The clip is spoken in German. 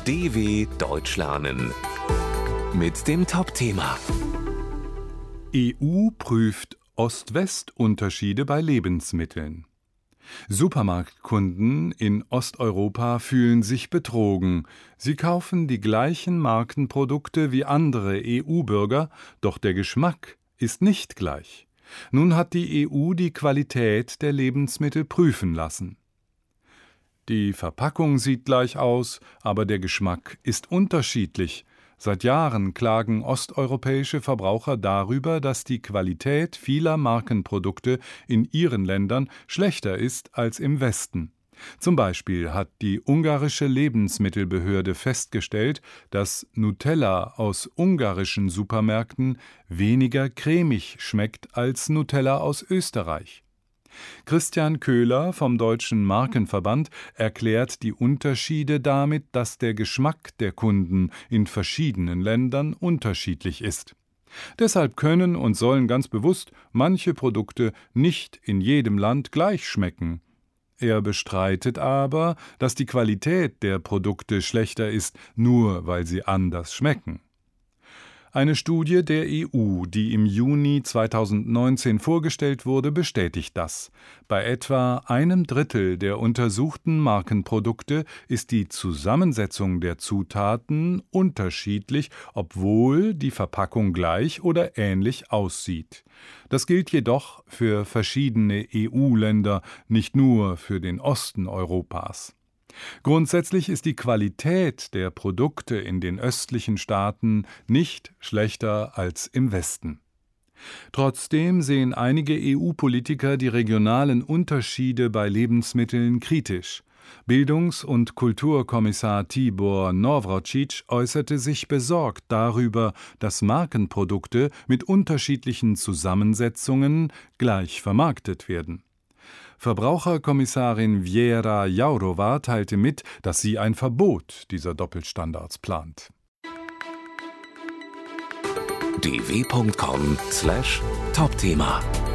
DW Deutsch lernen mit dem Top-Thema. EU prüft Ost-West-Unterschiede bei Lebensmitteln. Supermarktkunden in Osteuropa fühlen sich betrogen. Sie kaufen die gleichen Markenprodukte wie andere EU-Bürger, doch der Geschmack ist nicht gleich. Nun hat die EU die Qualität der Lebensmittel prüfen lassen. Die Verpackung sieht gleich aus, aber der Geschmack ist unterschiedlich. Seit Jahren klagen osteuropäische Verbraucher darüber, dass die Qualität vieler Markenprodukte in ihren Ländern schlechter ist als im Westen. Zum Beispiel hat die ungarische Lebensmittelbehörde festgestellt, dass Nutella aus ungarischen Supermärkten weniger cremig schmeckt als Nutella aus Österreich. Christian Köhler vom Deutschen Markenverband erklärt die Unterschiede damit, dass der Geschmack der Kunden in verschiedenen Ländern unterschiedlich ist. Deshalb können und sollen ganz bewusst manche Produkte nicht in jedem Land gleich schmecken. Er bestreitet aber, dass die Qualität der Produkte schlechter ist, nur weil sie anders schmecken. Eine Studie der EU, die im Juni 2019 vorgestellt wurde, bestätigt das. Bei etwa 1/3 der untersuchten Markenprodukte ist die Zusammensetzung der Zutaten unterschiedlich, obwohl die Verpackung gleich oder ähnlich aussieht. Das gilt jedoch für verschiedene EU-Länder, nicht nur für den Osten Europas. Grundsätzlich ist die Qualität der Produkte in den östlichen Staaten nicht schlechter als im Westen. Trotzdem sehen einige EU-Politiker die regionalen Unterschiede bei Lebensmitteln kritisch. Bildungs- und Kulturkommissar Tibor Navracsics äußerte sich besorgt darüber, dass Markenprodukte mit unterschiedlichen Zusammensetzungen gleich vermarktet werden. Verbraucherkommissarin Věra Jourová teilte mit, dass sie ein Verbot dieser Doppelstandards plant. dw.com/Topthema